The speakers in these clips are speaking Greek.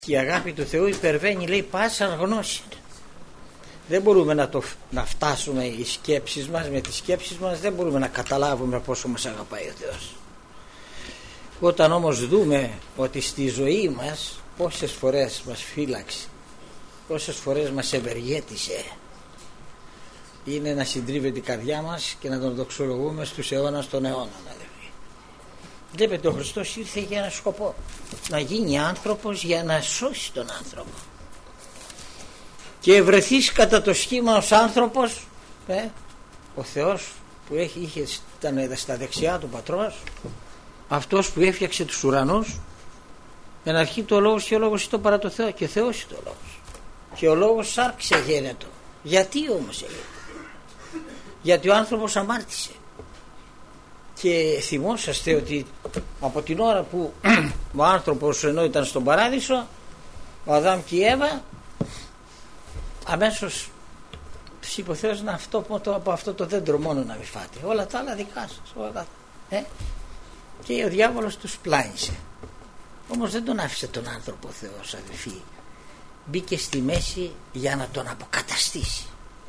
Και η αγάπη του Θεού υπερβαίνει, λέει, πάσα γνώση. Δεν μπορούμε να φτάσουμε οι σκέψεις μας, με τις σκέψεις μας δεν μπορούμε να καταλάβουμε πόσο μας αγαπάει ο Θεός. Όταν όμως δούμε ότι στη ζωή μας πόσες φορές μας φύλαξε, πόσες φορές μας ευεργέτησε, είναι να συντρίβεται η καρδιά μας και να τον δοξολογούμε στους αιώνας των αιώνων. Βλέπετε, ο Χριστός ήρθε για ένα σκοπό, να γίνει άνθρωπος για να σώσει τον άνθρωπο. Και ευρεθείς κατά το σχήμα ως άνθρωπος, ο Θεός που ήταν στα δεξιά του Πατρός, αυτός που έφτιαξε τους ουρανούς, εν αρχή το λόγος και ο λόγος ήταν παρά το Θεό και Θεός ήταν ο λόγος. Και ο λόγος σάρξε γένετο. Γιατί όμως έγινε? Γιατί ο άνθρωπος αμάρτησε. Και θυμόσαστε ότι από την ώρα που ο άνθρωπος ενώ ήταν στον παράδεισο, ο Αδάμ και η Εύα, αμέσως τους είπε ο Θεός να από αυτό το δέντρο μόνο να μην φάτε, όλα τα άλλα δικά σας, όλα. Και ο διάβολος τους πλάνησε. Όμως δεν τον άφησε τον άνθρωπο ο Θεός, αδελφοί. Μπήκε στη μέση για να τον αποκαταστήσει.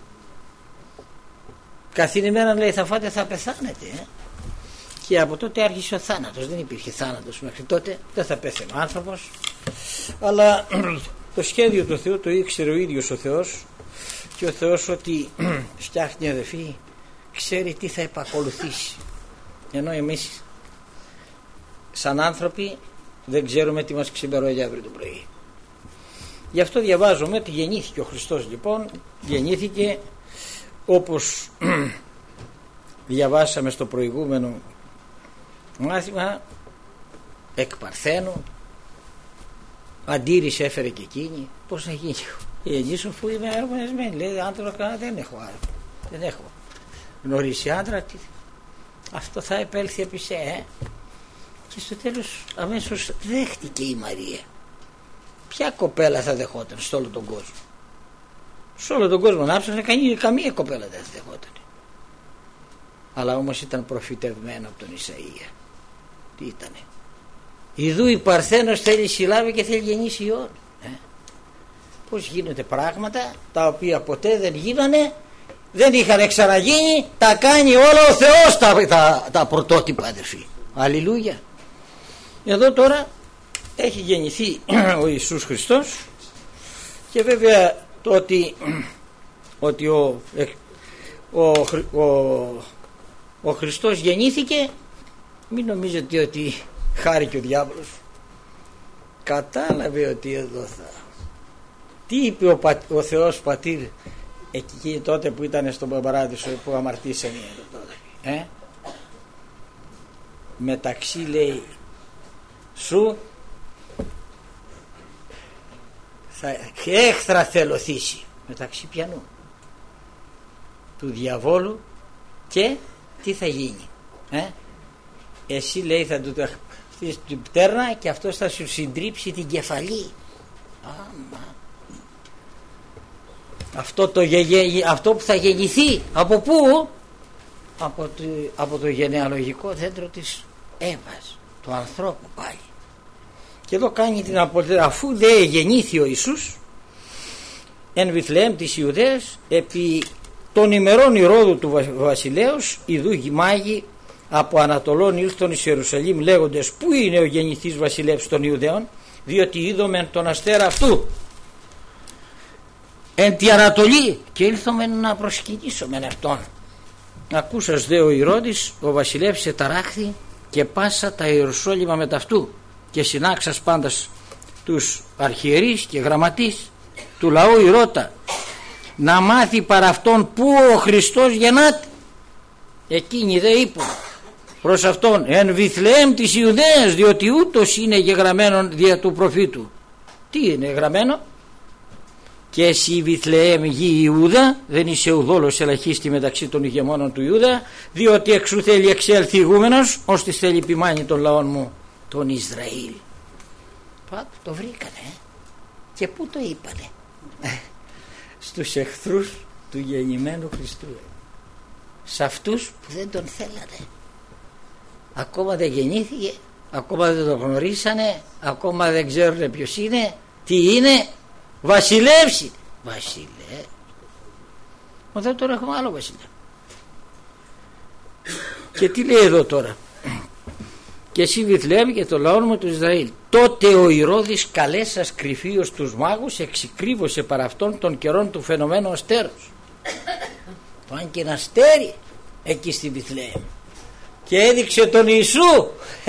Καθήν ημέρα λέει θα φάτε, θα πεθάνετε. Και από τότε άρχισε ο θάνατος. Δεν υπήρχε θάνατος μέχρι τότε, δεν θα πέθαινε ο άνθρωπος. Αλλά το σχέδιο του Θεού το ήξερε ο ίδιος ο Θεός. Και ο Θεός ότι φτιάχνει, αδελφοί, ξέρει τι θα επακολουθήσει. Ενώ εμείς σαν άνθρωποι δεν ξέρουμε τι μας ξημερώνει αύριο το πρωί. Γι' αυτό διαβάζουμε ότι γεννήθηκε ο Χριστός, λοιπόν, γεννήθηκε όπως διαβάσαμε στο προηγούμενο μάθημα, εκ Παρθένου, αντίρρηση έφερε και εκείνη. Πώς να γίνει? Γεννήσω αφού είμαι αγωνισμένη, λέει, άντρα δεν έχω γνωρίσει άντρα, αυτό θα επέλθει επί σε. Και στο τέλος αμέσως δέχτηκε η Μαρία. Ποια κοπέλα θα δεχόταν σε όλο τον κόσμο? Σε όλο τον κόσμο να ψάχνε, καμία κοπέλα δεν θα δεχόταν. Αλλά όμως ήταν προφητευμένο από τον Ισαΐα. Τι ήτανε? Ιδού η Παρθένος θέλει συλλάβει και θέλει γεννήσει ιόν. Πώς γίνονται πράγματα τα οποία ποτέ δεν γίνανε, δεν είχαν ξαναγίνει, τα κάνει όλα ο Θεός τα πρωτότυπα, αδερφοί. Αλληλούια. Εδώ τώρα έχει γεννηθεί ο Ιησούς Χριστός και βέβαια το ότι ο Χριστός γεννήθηκε, μην νομίζετε ότι χάρηκε ο διάβολος. Κατάλαβε ότι εδώ τι είπε ο Θεός Πατήρ εκεί τότε που ήταν στον παράδεισο που αμαρτήσανε μεταξύ, λέει, σου θα έχθρα θελωθήσει. Μεταξύ πιανού? Του διαβόλου. Και τι θα γίνει? Εσύ, λέει, θα του χτίσεις την πτέρνα και αυτός θα σου συντρίψει την κεφαλή. Αυτό που θα γεννηθεί από πού? Από το γενεαλογικό δέντρο της Εύας, του ανθρώπου πάλι. Και εδώ κάνει την αποτέλεσμα, αφού δε γεννήθη ο Ιησούς εν Βιθλεέμ της Ιουδαίας επί των ημερών Ηρώδου του βασιλέως, ιδού μάγοι από Ανατολών ήλθον εις Ιερουσαλήμ λέγοντες, πού είναι ο γεννηθής βασιλεύς των Ιουδαίων? Διότι είδομεν τον αστέρα αυτού εν τη Ανατολή και ήλθομεν να προσκυνήσομεν αυτόν. Ακούσας δε ο Ηρώδης ο βασιλεύς εταράχθη και πάσα τα Ιερουσάλημα με ταυτού και συνάξας πάντας τους αρχιερείς και γραμματείς του λαού Ηρώτα να μάθει παρά αυτόν πού ο Χριστός γεννάται. Εκείνοι δε είπαν προς αυτόν, εν Βιθλεέμ της Ιουδαίας, διότι ούτως είναι γεγραμμένον δια του προφήτου. Τι είναι γραμμένο? Και εσύ Βιθλεέμ γη Ιούδα, δεν είσαι ουδόλος ελαχίστη μεταξύ των ηγεμόνων του Ιούδα, διότι εξού θέλει εξέλθει ηγούμενος, ώστε θέλει επιμάνει των λαών μου τον Ισραήλ. Το βρήκανε. Και πού το είπανε? Στους εχθρούς του γεννημένου Χριστού, σε αυτούς που δεν τον θέλανε. Ακόμα δεν γεννήθηκε, ακόμα δεν τον γνωρίσανε, ακόμα δεν ξέρουν ποιος είναι, Τι είναι? Βασιλεύς. Βασιλεύς. Μα τώρα έχουμε άλλο βασιλιά. Και τι λέει εδώ τώρα? Και εσύ Βιθλεέμ και το λαό μου του Ισραήλ. Τότε ο Ηρώδης καλέσας κρυφίως τους μάγους εξυκρύβωσε παρά αυτόν των καιρών του φαινομένου αστέρος. Πάνε και ένα αστέρι εκεί στη Βιθλεέμ και έδειξε τον Ιησού.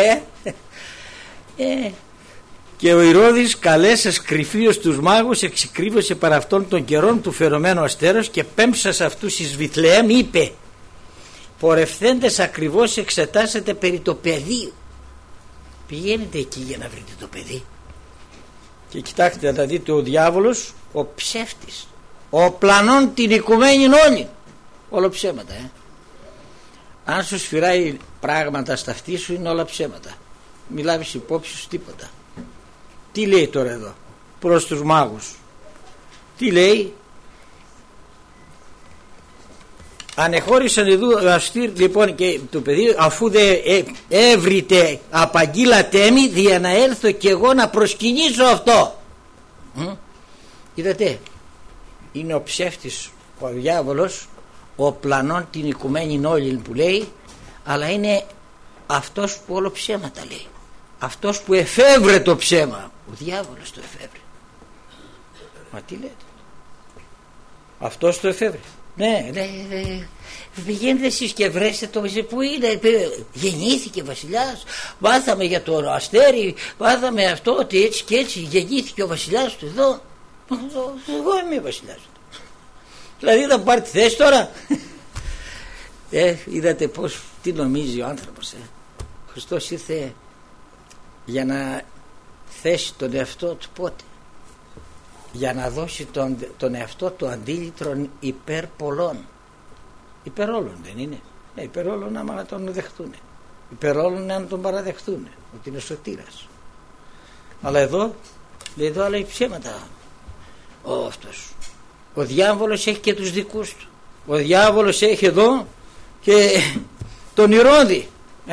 Και ο Ηρώδης καλέσας κρυφίως τους μάγους εξυκρύβωσε παρά αυτόν των καιρών του φαινομένου αστέρος και πέμψας αυτούς εις Βιθλεέμ είπε: πορευθέντες ακριβώς εξετάσετε περί το πεδίου. Πηγαίνετε εκεί για να βρείτε το παιδί. Και κοιτάξτε να δείτε, ο διάβολος, ο ψεύτης, ο πλανών την οικουμένη όλη. Όλο ψέματα. Αν σου σφυράει πράγματα στα αυτή σου, είναι όλα ψέματα. Μη λάβεις υπόψη σου τίποτα. Τι λέει τώρα εδώ προς τους μάγους? Τι λέει? Ανεχώρησαν εδώ αστήρ λοιπόν και το παιδί, αφού δε έβριτε απαγγείλατε μη, δια να έλθω και εγώ να προσκυνήσω αυτό. Είδατε, είναι ο ψεύτης, ο διάβολος, ο πλανών την οικουμένη όλη που λέει, αλλά είναι αυτός που όλο ψέματα λέει, αυτός που εφεύρε το ψέμα. Ο διάβολος το εφεύρε. Μα τι λέτε? Αυτός το εφεύρε. Ναι, πηγαίνετε εσείς και βρέστε το που είναι. Γεννήθηκε βασιλιάς. Μάθαμε για το αστέρι, μάθαμε αυτό, ότι έτσι και έτσι γεννήθηκε ο βασιλιάς του εδώ. Εγώ είμαι βασιλιάς του. Δηλαδή θα πάρει τη θέση τώρα. Είδατε πως, τι νομίζει ο άνθρωπος. Ο Χριστός ήρθε για να θέσει τον εαυτό του πότε? Για να δώσει τον εαυτό του αντίλητρον υπέρ πολλών. Υπέρ όλων δεν είναι? Ναι, υπέρ όλων άμα να τον δεχτούν, υπέρ όλων να τον παραδεχτούν ότι είναι σωτήρας. Αλλά εδώ λέει, εδώ άλλα ψέματα. Αυτός ο διάβολος έχει και τους δικούς του. Ο διάβολος έχει εδώ και τον Ηρώδη.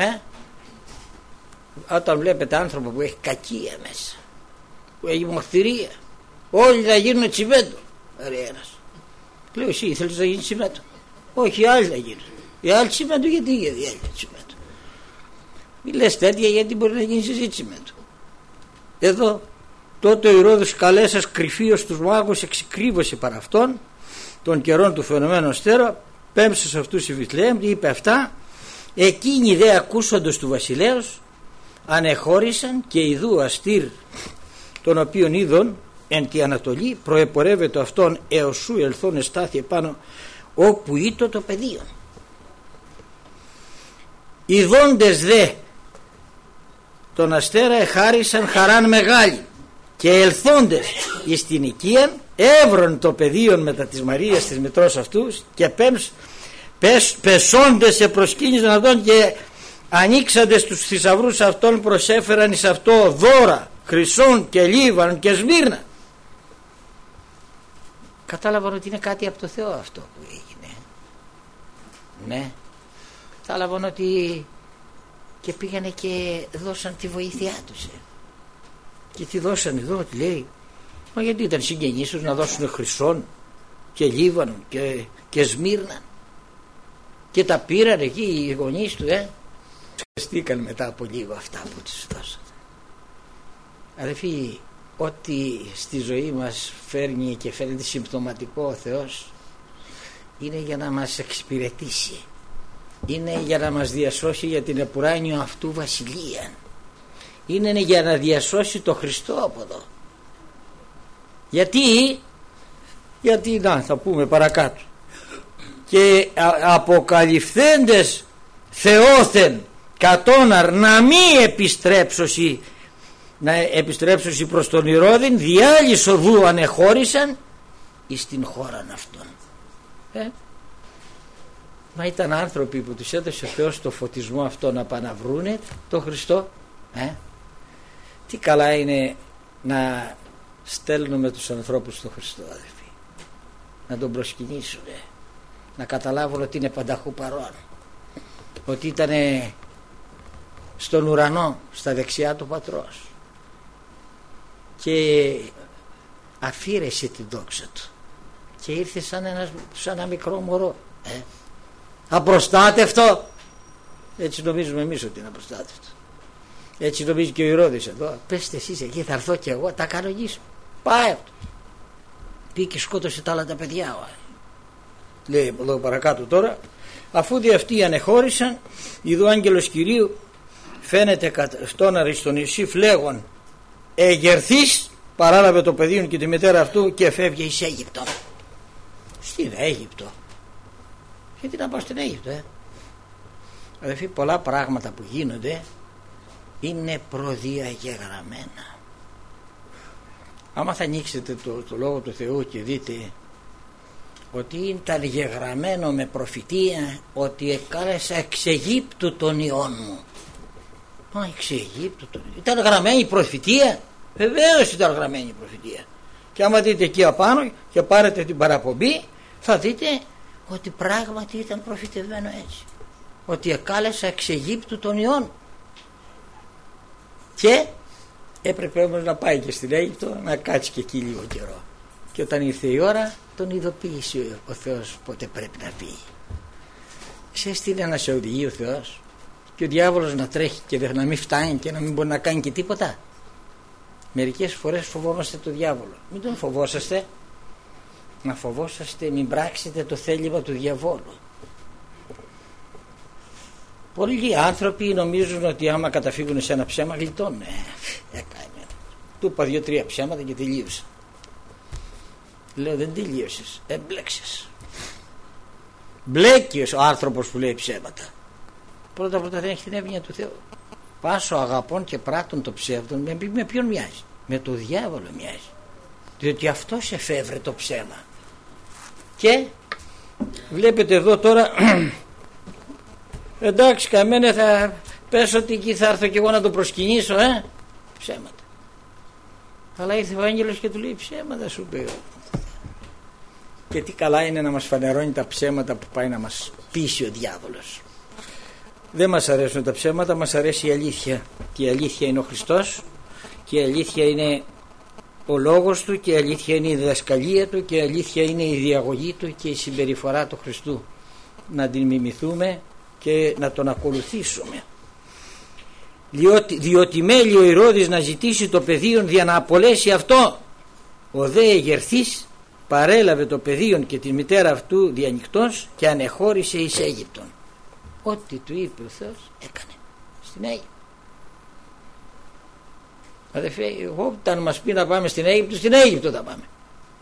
Όταν βλέπετε άνθρωπο που έχει κακία μέσα, που έχει μορφυρία, όλοι θα γίνουν τσιμέντο. Ένας λέω, εσύ θέλεις να γίνει τσιμέντο? Όχι, οι άλλοι θα γίνουν. Οι άλλοι τσιμέντο γιατί? Οι άλλοι τσιμέντο. Μη λες τέτοια, γιατί μπορεί να γίνει εσύ τσιμέντο. Εδώ τότε ο Ηρώδης καλέσας κρυφίως τους μάγους εξυκρύβωσε παρά αυτόν των καιρών του φαινομένου αστέρα, πέμψε σε αυτούς η Βιθλεέμ, είπε αυτά. Εκείνοι δε ακούσαντος του βασιλέως ανεχώρησαν και ιδού αστήρ τον οποίον είδον εν τη Ανατολή προεπορεύεται αυτόν έως σου ελθόν εστάθη επάνω όπου ήτο το πεδίο. Οι δόντες δε τον αστέρα εχάρισαν χαράν μεγάλη και ελθόντες εις την οικίαν έβρον το πεδίο μετά της Μαρίας της μητρός αυτούς και πεσόντες σε προσκύνησαν αυτόν και ανοίξαντες τους θησαυρούς αυτών προσέφεραν εις αυτό δώρα χρυσών και λίβαν και σμύρνα. Κατάλαβαν ότι είναι κάτι από το Θεό αυτό που έγινε. Ναι, κατάλαβαν ότι και πήγανε και δώσαν τη βοήθειά τους. Και τι δώσαν εδώ, τι λέει? Μα γιατί ήταν συγγενείς τους να δώσουν χρυσών και λίβανον και σμύρνα, και τα πήραν εκεί οι γονείς του. Σκεφτήκαν μετά από λίγο αυτά που τους δώσαν. Αδελφοί, ό,τι στη ζωή μας φέρνει και φαίνεται συμπτωματικό ο Θεός είναι για να μας εξυπηρετήσει, είναι για να μας διασώσει για την επουράνιο αυτού βασιλεία, είναι για να διασώσει το Χριστό από εδώ. Γιατί να θα πούμε παρακάτω, και αποκαλυφθέντες Θεόθεν κατώναρ να μη επιστρέψωση προς τον Ηρώδην διάλυσο οδού ανεχώρησαν εις την χώραν αυτών. Μα ήταν άνθρωποι που τους έδωσε ο Θεός το φωτισμό αυτό να πάνε να βρούνε τον Χριστό. Τι καλά είναι να στέλνουμε τους ανθρώπους στον Χριστό, αδελφοί, να τον προσκυνήσουν, να καταλάβουν ότι είναι πανταχού παρόν, ότι ήταν στον ουρανό στα δεξιά του Πατρός, και αφήρεσε την δόξα του και ήρθε σαν ένα μικρό μωρό, απροστάτευτο. Έτσι νομίζουμε εμείς ότι είναι απροστάτευτο. Έτσι νομίζει και ο Ηρώδης εδώ. Πέστε εσείς εκεί, θα έρθω και εγώ, τα κανονίσω. Πάει αυτό. Πήγε και σκότωσε τα άλλα τα παιδιά. Λέει εδώ παρακάτω τώρα, αφού δι' αυτοί ανεχώρησαν, ειδού άγγελος Κυρίου φαίνεται φτώναρη στο νησί φλέγον, εγερθείς, παράλαβε το παιδίον και τη μητέρα αυτού και φεύγει εις Αίγυπτο. Στην Αίγυπτο. Γιατί να πάω στην Αίγυπτο, Αδελφοί, πολλά πράγματα που γίνονται είναι προδιαγεγραμμένα. Άμα θα ανοίξετε το Λόγο του Θεού και δείτε ότι ήταν γεγραμμένο με προφητεία ότι εκάλεσα εξ Αιγύπτου τον Υιόν μου. Εξ Αιγύπτου τον Υιόν. Ήταν γραμμένη η προφητεία. Βεβαίως ήταν γραμμένη η προφητεία. Και άμα δείτε εκεί απάνω και πάρετε την παραπομπή, θα δείτε ότι πράγματι ήταν προφητευμένο έτσι. Ότι εκάλεσα εξ Αιγύπτου τον Υιόν. Και έπρεπε όμως να πάει και στην Αίγυπτο να κάτσει και εκεί λίγο καιρό. Και όταν ήρθε η ώρα, τον ειδοποίησε ο Θεός πότε πρέπει να φύγει. Σε έστειλε να σε οδηγεί ο Θεός και ο διάβολος να τρέχει και να μην φτάνει και να μην μπορεί να κάνει και τίποτα. Μερικές φορές φοβόμαστε τον διάβολο. Μην τον φοβόσαστε. Να φοβόσαστε, μην πράξετε το θέλημα του διαβόλου. Πολλοί άνθρωποι νομίζουν ότι άμα καταφύγουν σε ένα ψέμα γλιτώνουν. Του είπα 2-3 ψέματα και τελείωσα. Λέω δεν τελείωσες, έμπλεξες. Μπλέκει ο άνθρωπος που λέει ψέματα. Πρώτα δεν έχει την εύνοια του Θεού. Πάσο αγαπών και πράττων το ψεύδον με ποιον μοιάζει? Με το διάβολο μοιάζει. Διότι αυτός εφεύρε το ψέμα. Και βλέπετε εδώ τώρα εντάξει καμένε θα πες ότι εκεί θα έρθω και εγώ να το προσκυνήσω, ψέματα. Αλλά ήρθε ο άγγελος και του λέει ψέματα σου πει. Και τι καλά είναι να μας φανερώνει τα ψέματα που πάει να μας πείσει ο διάβολος. Δεν μας αρέσουν τα ψέματα, μας αρέσει η αλήθεια. Και η αλήθεια είναι ο Χριστός και η αλήθεια είναι ο λόγος του και η αλήθεια είναι η διδασκαλία του και η αλήθεια είναι η διαγωγή του και η συμπεριφορά του Χριστού. Να την μιμηθούμε και να τον ακολουθήσουμε. Διότι μέλει ο Ηρώδης να ζητήσει το παιδίον για να απολέσει αυτό. Ο δε εγερθής παρέλαβε το παιδίον και τη μητέρα αυτού διανυκτός και ανεχώρησε εις Αίγυπτον. Ό,τι του είπε ο Θεός έκανε στην Αίγυπτο. Αδελφέ, εγώ όταν μας πει να πάμε στην Αίγυπτο θα πάμε.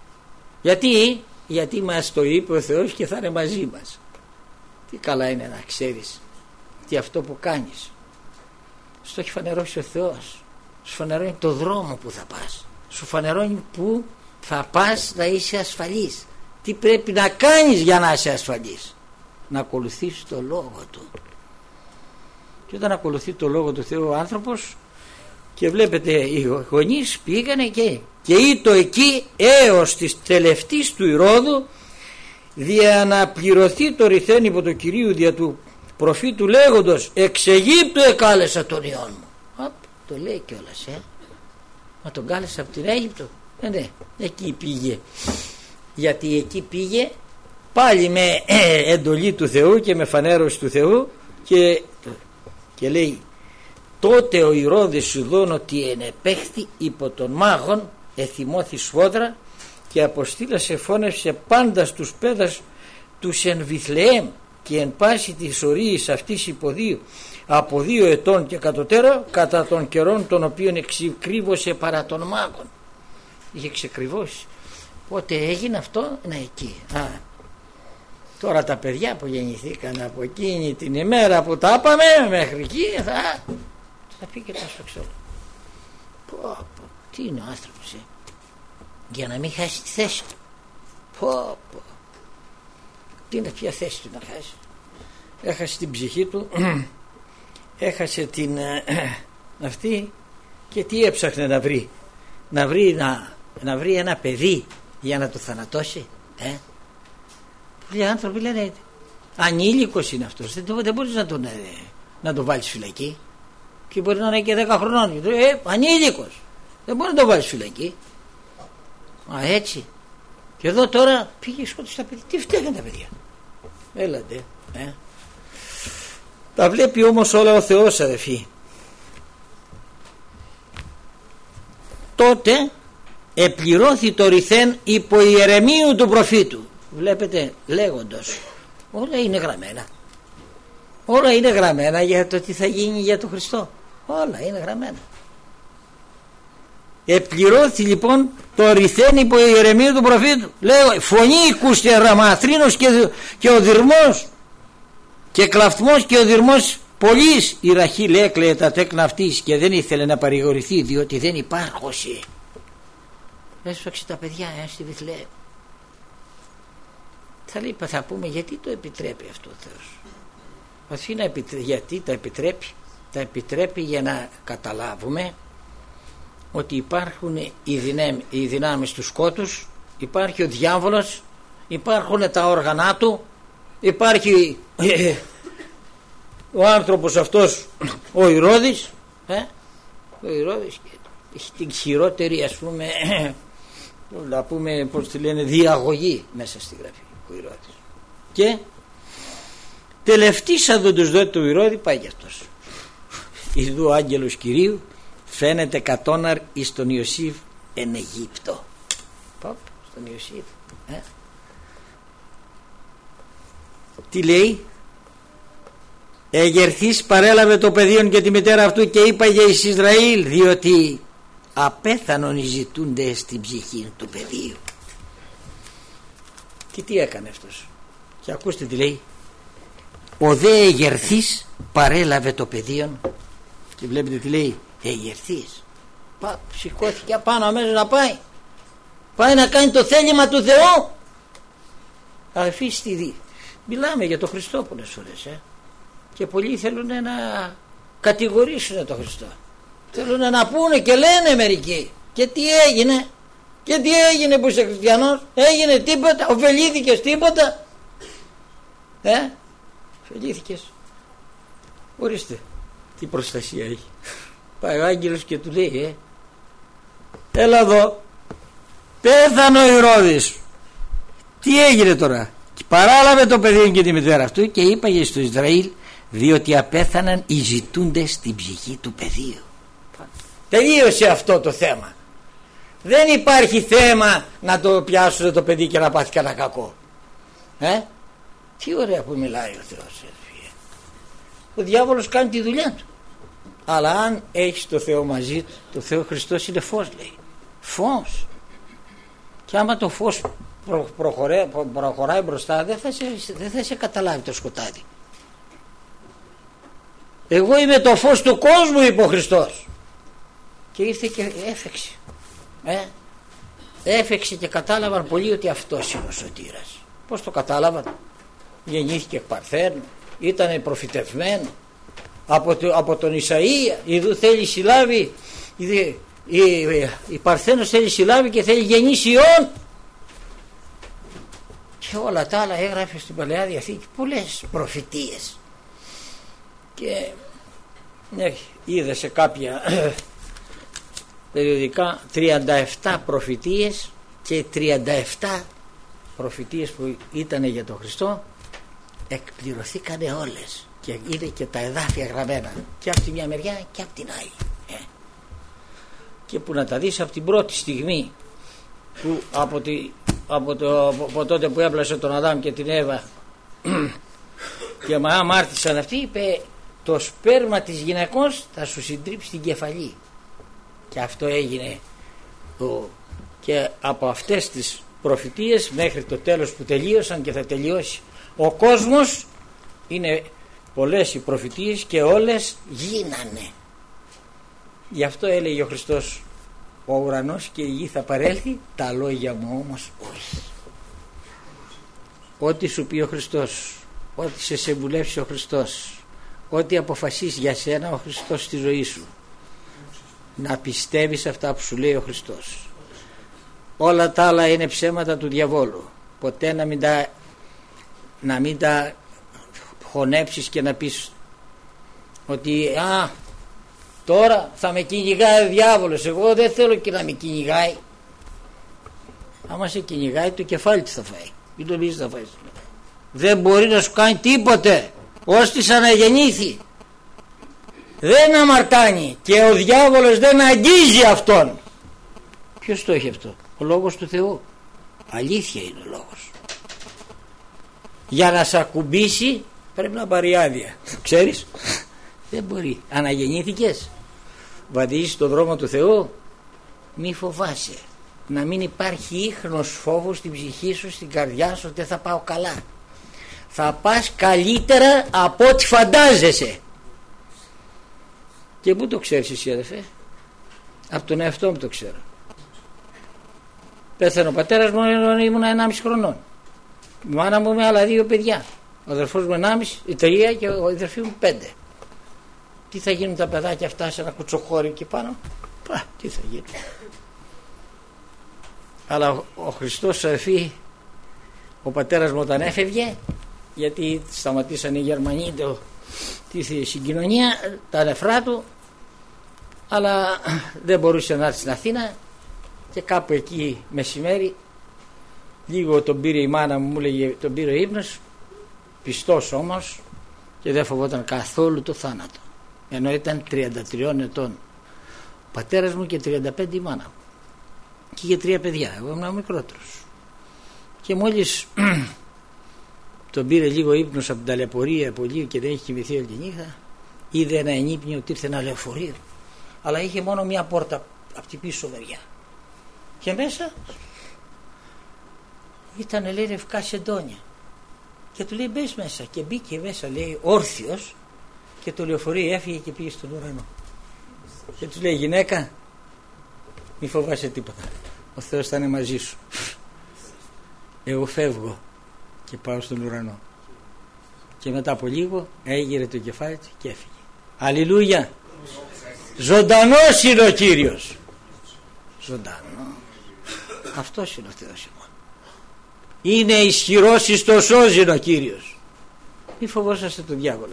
Γιατί μας το είπε ο Θεός και θα είναι μαζί μας. Τι καλά είναι να ξέρεις τι αυτό που κάνεις στο έχει φανερώσει ο Θεός. Σου φανερώνει το δρόμο που θα πας, σου φανερώνει που θα πας να είσαι ασφαλής, τι πρέπει να κάνεις για να είσαι ασφαλής, να ακολουθείς το λόγο του. Και όταν ακολουθεί το λόγο του Θεού ο άνθρωπος, και βλέπετε οι γονείς πήγανε και ήτο εκεί έως της τελευτής του Ηρώδου, δια να πληρωθεί το ρηθέν υπό το Κυρίου δια του προφήτου λέγοντος εξ Αιγύπτου εκάλεσα τον Υιόν μου. Το λέει κιόλας, μα τον κάλεσα από την Αίγυπτο. Ναι, εκεί πήγε. Γιατί εκεί πήγε πάλι με εντολή του Θεού και με φανέρωση του Θεού και λέει τότε ο Ηρώδης Σουδών ότι ενεπέχθη υπό των μάγων εθυμώθη σφόδρα και αποστήλασε φώνευσε πάντα στους πέδας τους εν Βιθλεέμ και εν πάση της ορίης αυτής από 2 ετών και κατωτέρα κατά των καιρών των οποίων εξεκρύβωσε παρά των μάγων. Είχε ξεκρυβώσει. Πότε έγινε αυτό? Εκεί. Τώρα τα παιδιά που γεννηθήκαν από εκείνη την ημέρα που τα είπαμε μέχρι εκεί θα πει και τα σφαξόλα. Τι είναι ο άνθρωπος, για να μην χάσει τη θέση του. Τι είναι, ποια θέση του να χάσει? Έχασε την ψυχή του, έχασε την αυτή, και τι έψαχνε να βρει ένα παιδί για να το θανατώσει. Πολλοί άνθρωποι λένε ανήλικος είναι αυτός, δεν μπορείς να τον βάλεις φυλακή, και μπορεί να είναι και 10 χρονών, ανήλικος, δεν μπορεί να τον βάλεις φυλακή. Α, έτσι. Και εδώ τώρα πήγε σκότωσε τα παιδιά. Τι φταίγαν τα παιδιά? Έλατε. Τα βλέπει όμως όλα ο Θεός, αδελφοί. Τότε επληρώθη το ρηθέν υπό Ιερεμίου του προφήτου. Βλέπετε, λέγοντος, όλα είναι γραμμένα. Όλα είναι γραμμένα για το τι θα γίνει για τον Χριστό. Όλα είναι γραμμένα. Επληρώθη λοιπόν το ρηθέν υπό Ιερεμίου του προφήτου. Λέω, φωνή ακούστε ραμαθρίνος και ο δυρμός και κλαφτμός και ο δυρμός πολλής. Η Ραχήλ έκλαιε τα τέκνα αυτής και δεν ήθελε να παρηγορηθεί, διότι δεν υπάρχωσε. Έσφαξε τα παιδιά στη Βιθλεέμ. Θα πούμε γιατί το επιτρέπει αυτό ο Θεός. Γιατί τα επιτρέπει? Τα επιτρέπει για να καταλάβουμε ότι υπάρχουν οι δυνάμεις του σκότους, υπάρχει ο διάβολος, υπάρχουν τα όργανα του, υπάρχει ο άνθρωπος αυτός ο Ηρώδης, ο Ηρώδης έχει την χειρότερη, ας πούμε, να πούμε, πώς τη λένε, διαγωγή μέσα στη Γραφή ο Ηρώδης. Και τελευταίσαντον δότη του Ηρώδη πάει κι αυτός. Ιδού ο άγγελος Κυρίου φαίνεται κατώναρ εις τον Ιωσήφ εν Αιγύπτο. Στον Ιωσήφ. Τι λέει? Εγερθής παρέλαβε το παιδίον και τη μητέρα αυτού και είπαγε εις Ισραήλ, διότι απέθανον ζητούνται στην ψυχή του παιδίου. Και τι έκανε αυτός? Και ακούστε τι λέει. Ο δε εγερθής παρέλαβε το παιδίον. Και βλέπετε τι λέει. Εγερθής. Σηκώθηκε απάνω αμέσως να πάει. Πάει να κάνει το θέλημα του Θεού. Αφήστε. Μιλάμε για τον Χριστό πολλές φορές. Και πολλοί θέλουν να κατηγορήσουν τον Χριστό. Θέλουν να πούνε και λένε μερικοί. Και τι έγινε? Και τι έγινε που είσαι χριστιανός? Έγινε τίποτα? Οφελήθηκες τίποτα? Οφελήθηκες? Ορίστε τι προστασία έχει. Πάει ο άγγελος και του λέει έλα εδώ, πέθανε ο Ηρώδης. Τι έγινε τώρα? Και παράλαβε το παιδί και τη μητέρα αυτού και είπαγε στο Ισραήλ, διότι απέθαναν οι ζητούντες στην ψυχή του παιδίου. Τελείωσε αυτό το θέμα. Δεν υπάρχει θέμα να το πιάσουν το παιδί και να πάθει κανένα κακό. Τι ωραία που μιλάει ο Θεός. Ο διάβολος κάνει τη δουλειά του. Αλλά αν έχεις το Θεό μαζί του, το Θεό Χριστός είναι φως, λέει. Φως. Και άμα το φως προχωράει μπροστά, δεν θα σε καταλάβει το σκοτάδι. Εγώ είμαι το φως του κόσμου, είπε ο Χριστός. Και ήρθε και έφεξε. Έφεξε και κατάλαβαν πολλοί ότι αυτός είναι ο σωτήρας. Πώς το κατάλαβαν? Γεννήθηκε εκ Παρθένου, ήταν προφητευμένο από τον Ισαΐα. Ιδού θέλει συλλάβει, η Παρθένος θέλει συλλάβει και θέλει γεννήσει Υιόν. Και όλα τα άλλα έγραφε στην Παλαιά Διαθήκη πολλές προφητείες. Και είδε σε κάποια περιοδικά 37 προφητείες και 37 προφητείες που ήταν για τον Χριστό εκπληρωθήκανε όλες και είναι και τα εδάφια γραμμένα και από τη μια μεριά και από την άλλη. Και που να τα δεις από την πρώτη στιγμή που από τότε που έπλασε τον Αδάμ και την Εύα και αμάρτησαν αυτοί, είπε το σπέρμα της γυναικός θα σου συντρίψει την κεφαλή. Και αυτό έγινε. Και από αυτές τις προφητείες μέχρι το τέλος που τελείωσαν και θα τελειώσει ο κόσμος, είναι πολλές οι προφητείες και όλες γίνανε. Γι' αυτό έλεγε ο Χριστός, ο ουρανός και η γη θα παρέλθει, τα λόγια μου όμως όχι. Ό,τι σου πει ο Χριστός, ό,τι σε συμβουλεύσει ο Χριστός, ό,τι αποφασίσει για σένα ο Χριστός στη ζωή σου, να πιστεύεις αυτά που σου λέει ο Χριστός. Όλα τα άλλα είναι ψέματα του διαβόλου. Ποτέ να μην τα χωνέψεις και να πεις ότι τώρα θα με κυνηγάει ο διάβολος. Εγώ δεν θέλω και να με κυνηγάει. Άμα σε κυνηγάει, το κεφάλι του θα φάει. Μην νομίζεις θα φάει. Δεν μπορεί να σου κάνει τίποτε. Ώστις αναγεννήθη. Δεν αμαρτάνει. Και ο διάβολος δεν αγγίζει αυτόν. Ποιος το έχει αυτό? Ο λόγος του Θεού. Αλήθεια είναι ο λόγος. Για να σε ακουμπήσει πρέπει να πάρει άδεια. Ξέρεις? Δεν μπορεί. Αναγεννήθηκες, βαδίζεις στον δρόμο του Θεού, μη φοβάσαι. Να μην υπάρχει ίχνος φόβου στην ψυχή σου, στην καρδιά σου, ότι δεν θα πάω καλά. Θα πας καλύτερα από ό,τι φαντάζεσαι. Και πού το ξέρεις εσύ, αδερφέ? Από τον εαυτό μου το ξέρω. Πέθανε ο πατέρας μου, ήμουν 1,5 χρονών. Η μάνα μου με άλλα 2 παιδιά. Ο αδερφός μου 1,5, 3 και ο αδερφή μου 5. Τι θα γίνουν τα παιδάκια αυτά σε ένα κουτσοχώρι εκεί πάνω? Τι θα γίνει? Αλλά ο Χριστός, αδερφοί, ο πατέρας μου όταν έφευγε, γιατί σταματήσαν οι Γερμανοί τη συγκοινωνία, τα νεφρά του, αλλά δεν μπορούσε να έρθει στην Αθήνα, και κάπου εκεί μεσημέρι λίγο τον πήρε η μάνα μου έλεγε, τον πήρε ο ύπνος, πιστός όμως, και δεν φοβόταν καθόλου το θάνατο, ενώ ήταν 33 ετών ο πατέρας μου και 35 η μάνα μου, και είχε 3 παιδιά. Εγώ ήμουν μικρότερος, και μόλις τον πήρε λίγο ύπνος από την ταλαιπωρία πολύ και δεν είχε κοιμηθεί όλη τη νύχτα, είδε ένα ενύπνιο ότι ήρθε ένα λεωφορείο, αλλά είχε μόνο μια πόρτα από την πίσω μεριά, και μέσα ήταν, λέει, ρευκά σεντόνια, και του λέει μπες μέσα, και μπήκε μέσα, λέει, όρθιος, και το λεωφορείο έφυγε και πήγε στον ουρανό. Και του λέει, γυναίκα, μη φοβάσαι τίποτα, ο Θεός θα είναι μαζί σου. Εγώ φεύγω και πάω στον ουρανό. Και μετά από λίγο έγειρε το κεφάλι του και έφυγε. Αλληλούια! Ζωντανός είναι ο Κύριος. Ζωντανό. Αυτός είναι ο Θεός ημών. Είναι ισχυρός εις το σώζει ο Κύριος. Μη φοβόσαστε τον διάβολο.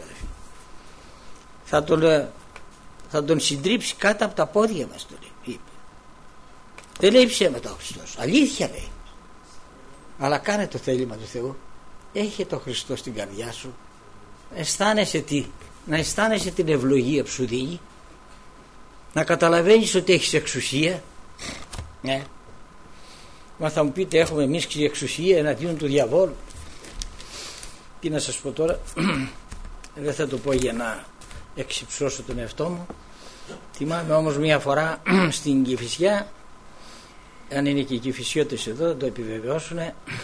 Θα τον συντρίψει κάτω από τα πόδια μας, το είπε. Δεν λέει ψέματα ο Χριστός. Αλήθεια λέει. Αλλά κάνε το θέλημα του Θεού. Έχε το Χριστό στην καρδιά σου. Αισθάνεσαι τι? Να αισθάνεσαι την ευλογία που σου δίνει. Να καταλαβαίνεις ότι έχεις εξουσία. Ναι. Μα θα μου πείτε, έχουμε εμείς εξουσία εναντίον του διαβόλου? Τι να σας πω τώρα? Δεν θα το πω για να εξυψώσω τον εαυτό μου. Θυμάμαι όμως μια φορά στην Κηφισιά, αν είναι και οι Κηφισιώτες εδώ το επιβεβαιώσουν,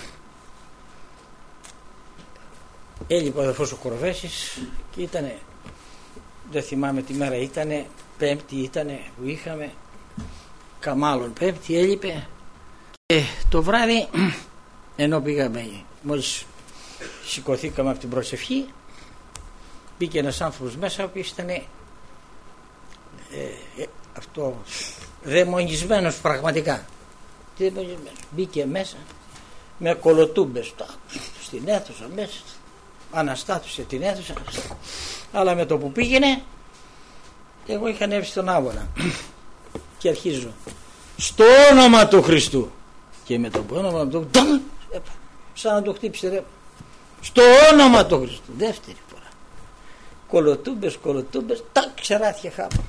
έλειπε ο αδερφός ο Κοροβέσης και ήτανε, δεν θυμάμαι τι μέρα ήτανε, Πέμπτη ήτανε που είχαμε, καμάλων Πέμπτη έλειπε, και το βράδυ, ενώ πήγαμε, μόλις σηκωθήκαμε από την προσευχή, μπήκε ένας άνθρωπος μέσα που ήταν αυτό δαιμονισμένος πραγματικά. Μπήκε μέσα με κολοτούμπες στην αίθουσα μέσα, αναστάτωσε την αίθουσα, αλλά με το που πήγαινε, εγώ είχα ανέβει στον άβονα και αρχίζω στο όνομα του Χριστού, και με το όνομα του σαν να το χτύψει ρε, στο όνομα του Χριστού, δεύτερη φορά, κολοτούμπες, τα ξεράθια χάμα.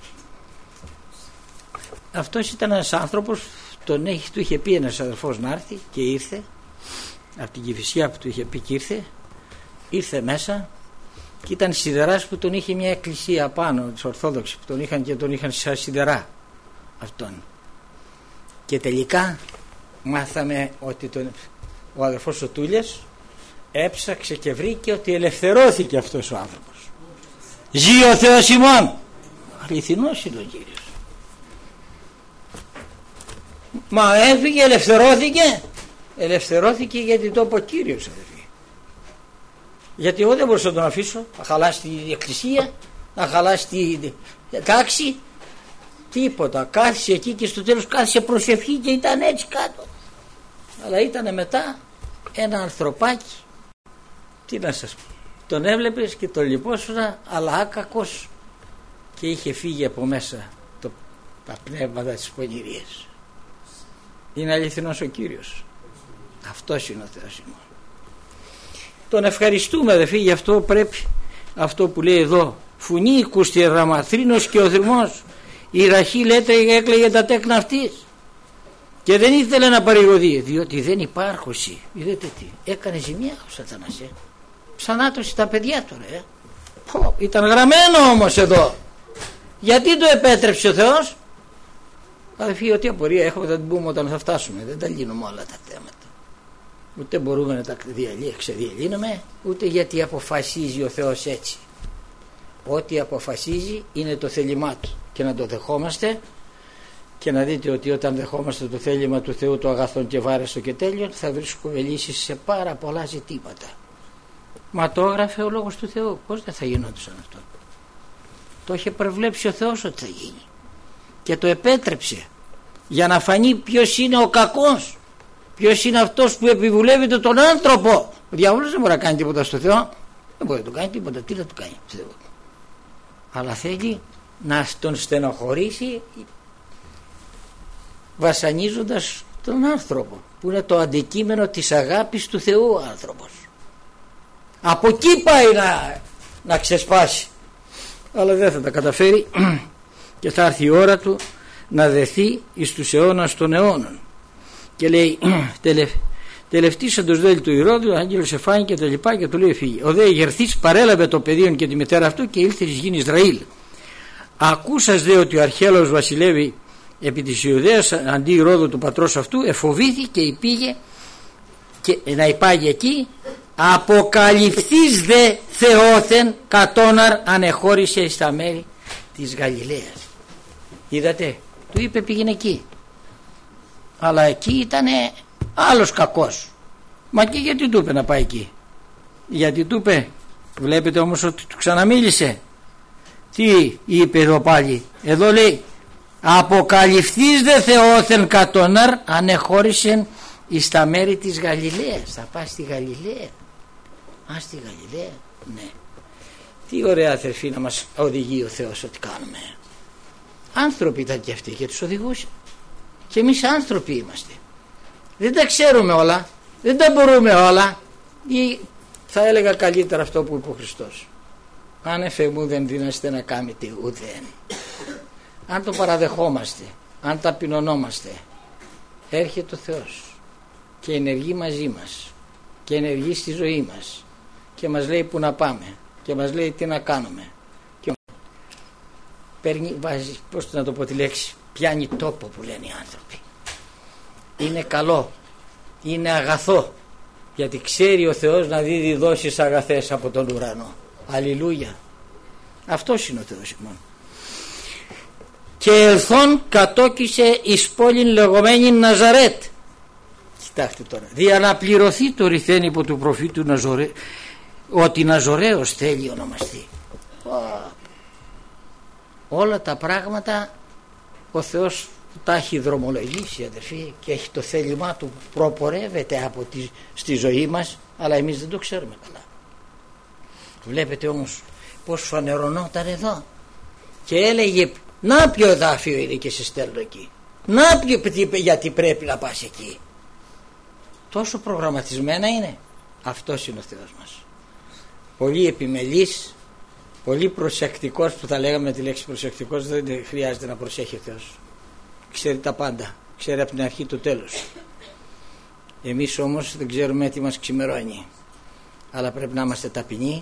Αυτός ήταν ένας άνθρωπος, του είχε πει ένας αδερφός να έρθει, και ήρθε από την Κηφισιά που του είχε πει, και ήρθε μέσα, και ήταν σιδεράς που τον είχε μια εκκλησία πάνω, της Ορθόδοξης, που τον είχαν, και τον είχαν σαν σιδερά αυτόν. Και τελικά μάθαμε ότι ο αδερφός ο Τούλιας έψαξε και βρήκε ότι ελευθερώθηκε αυτός ο άνθρωπος. Ζει ο Θεός ημών. Αληθινός είναι ο Κύριος. Μα έφυγε, ελευθερώθηκε γιατί το είπε ο Κύριος, αδερφοί. Γιατί εγώ δεν μπορούσα να τον αφήσω να χαλάσει την εκκλησία, να χαλάσει την τάξη, τίποτα. Κάθισε εκεί και στο τέλος κάθισε προσευχή και ήταν έτσι κάτω. Αλλά ήταν μετά ένα ανθρωπάκι, τι να σας πω, τον έβλεπες και τον λυπόσουνα, αλλά άκακος, και είχε φύγει από μέσα τα πνεύματα της πονηρίας. Είναι αληθινός ο Κύριος. Αυτός είναι ο Θεός ημών. Τον ευχαριστούμε αδελφοί, γι' αυτό πρέπει αυτό που λέει εδώ, φουνίκους τη ραμαθρίνος και ο θρυμός, η Ραχήλ έκλαιγε τα τέκνα αυτής και δεν ήθελε να παρηγορεί, διότι δεν υπάρχωση. Είδατε τι έκανε ζημιά ο Σατανάς, ξανάτωσε τα παιδιά του, ήταν γραμμένο όμως εδώ. Γιατί το επέτρεψε ο Θεός? Αδελφοί, ό,τι απορία έχουμε θα την πούμε όταν θα φτάσουμε, δεν τα λύνουμε όλα τα θέματα, ούτε μπορούμε να τα ξεδιαλύνουμε, ούτε γιατί αποφασίζει ο Θεός έτσι. Ό,τι αποφασίζει είναι το θέλημά του και να το δεχόμαστε, και να δείτε ότι όταν δεχόμαστε το θέλημα του Θεού, το αγαθόν και βάρεστο και τέλειον, θα βρίσκουμε λύσεις σε πάρα πολλά ζητήματα. Μα το έγραφε ο Λόγος του Θεού, πώς δεν θα γινόντουσαν αυτό? Το είχε προβλέψει ο Θεός ότι θα γίνει και το επέτρεψε για να φανεί ποιος είναι ο κακός, ποιος είναι αυτός που επιβουλεύεται τον άνθρωπο. Ο διάβολος δεν μπορεί να κάνει τίποτα στο Θεό, δεν μπορεί να του κάνει τίποτα. Τι να του κάνει στο Θεό? Αλλά θέλει να τον στενοχωρήσει βασανίζοντας τον άνθρωπο, που είναι το αντικείμενο της αγάπης του Θεού ο άνθρωπος. Από εκεί πάει να ξεσπάσει, αλλά δεν θα τα καταφέρει και θα έρθει η ώρα του να δεθεί εις τους αιώνας των αιώνων. Και λέει τελευτήσαντος δέλη του Ηρώδου, ο άγγελος εφάνει και τα λοιπά, και του λέει φύγει. Ο δε ηγερθής παρέλαβε το παιδίον και τη μητέρα αυτού και ήλθε εις γην Ισραήλ. Ακούσας δε ότι ο αρχαίος βασιλεύει επί της Ιουδαίας αντί Ηρώδου του πατρός αυτού, εφοβήθηκε και πήγε και να υπάγει εκεί. Αποκαλυφθείς δε Θεόθεν κατόναρ ανεχώρησε στα μέρη της Γαλιλαίας. Είδατε, του είπε πήγαινε εκεί, αλλά εκεί ήταν άλλος κακός. Μα και γιατί του είπε να πάει εκεί? Γιατί του είπε, βλέπετε όμως ότι του ξαναμίλησε. Τι είπε εδώ πάλι? Εδώ λέει αποκαλυφθείς δε Θεόθεν κατόναρ ανεχώρησεν εις τα μέρη της Γαλιλαίας. Θα πάει στη Γαλιλαία. Στη Γαλιλαία, ναι. Τι ωραία αδερφοί να μας οδηγεί ο Θεός ότι κάνουμε. Άνθρωποι ήταν και αυτοί και τους οδηγούσε. Και εμείς άνθρωποι είμαστε. Δεν τα ξέρουμε όλα, δεν τα μπορούμε όλα, ή θα έλεγα καλύτερα αυτό που είπε ο Χριστός, αν εφε μου δεν δίνεστε να κάνετε ουδέν. Αν το παραδεχόμαστε, αν ταπεινωνόμαστε, έρχεται ο Θεός και ενεργεί μαζί μας και ενεργεί στη ζωή μας και μας λέει που να πάμε και μας λέει τι να κάνουμε και παίρνει, βάζει, πώς να το πω τη λέξη, πιάνει τόπο που λένε οι άνθρωποι. Είναι καλό, είναι αγαθό, γιατί ξέρει ο Θεός να δίδει δόσεις αγαθές από τον ουρανό. Αλληλούια. Αυτός είναι ο Θεός ημών. Και ελθόν κατόκισε εις πόλην λεγόμενη Ναζαρέτ. Κοιτάξτε τώρα, δια να πληρωθεί το ρηθέν υπό του προφήτου ότι Ναζωραίος θέλει ονομαστεί. Όλα τα πράγματα ο Θεός τα έχει δρομολογήσει αδερφοί, και έχει το θέλημά του που προπορεύεται στη ζωή μας, αλλά εμείς δεν το ξέρουμε καλά. Βλέπετε όμως πως φανερωνόταν εδώ και έλεγε να ποιο εδάφιο είναι και σε στέλνω εκεί, να ποιο γιατί πρέπει να πας εκεί. Τόσο προγραμματισμένα είναι. Αυτός είναι ο Θεός μας, πολύ επιμελής, πολύ προσεκτικός, που θα λέγαμε τη λέξη προσεκτικός, δεν χρειάζεται να προσέχει ο Θεός, ξέρει τα πάντα, ξέρει από την αρχή το τέλος. Εμείς όμως δεν ξέρουμε τι μας ξημερώνει, αλλά πρέπει να είμαστε ταπεινοί,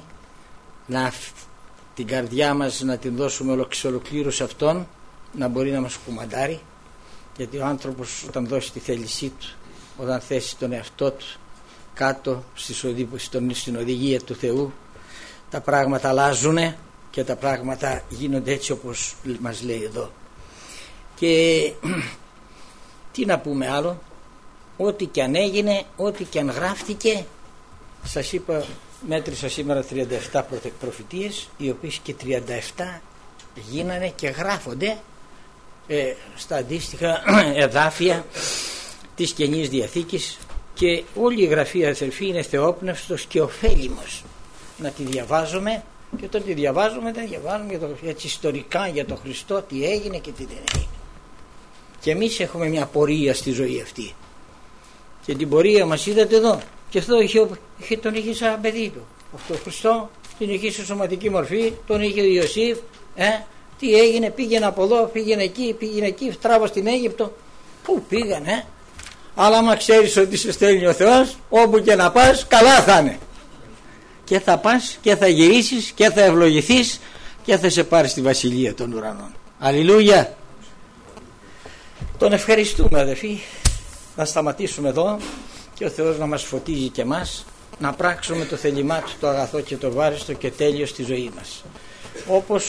την καρδιά μας να την δώσουμε ολοκλήρως σε Αυτόν, να μπορεί να μας κουμαντάρει, γιατί ο άνθρωπος όταν δώσει τη θέλησή του, όταν θέσει τον εαυτό του κάτω στην οδηγία του Θεού, τα πράγματα αλλάζουν και τα πράγματα γίνονται έτσι όπως μας λέει εδώ. Και τι να πούμε άλλο, ό,τι και αν έγινε, ό,τι και αν γράφτηκε, σας είπα, μέτρησα σήμερα 37 προφητείες, οι οποίες και 37 γίνανε και γράφονται στα αντίστοιχα εδάφια της Καινής Διαθήκης, και όλη η γραφή αδελφοί είναι θεόπνευστος και ωφέλιμος να τη διαβάζουμε, και όταν τη διαβάζουμε δεν διαβάζουμε έτσι ιστορικά για τον Χριστό τι έγινε και τι δεν έγινε. Και εμείς έχουμε μια πορεία στη ζωή αυτή. Και την πορεία μας είδατε εδώ. Και αυτό τον είχε σαν παιδί του. Αυτό ο Χριστό την είχε σε σωματική μορφή, τον είχε ο Ιωσήφ. Τι έγινε, πήγαινε από εδώ, πήγαινε εκεί, τράβα στην Αίγυπτο. Πού πήγανε, αλλά άμα ξέρεις ότι σε στέλνει ο Θεός, όπου και να πας, καλά θα είναι. Και θα πας και θα γυρίσεις και θα ευλογηθείς και θα σε πάρει στη βασιλεία των ουρανών. Αλληλούια. Τον ευχαριστούμε, αδελφοί. Να σταματήσουμε εδώ και ο Θεός να μας φωτίζει και εμάς να πράξουμε το θέλημά του, το αγαθό και το βάριστο και τέλειο στη ζωή μας. Όπως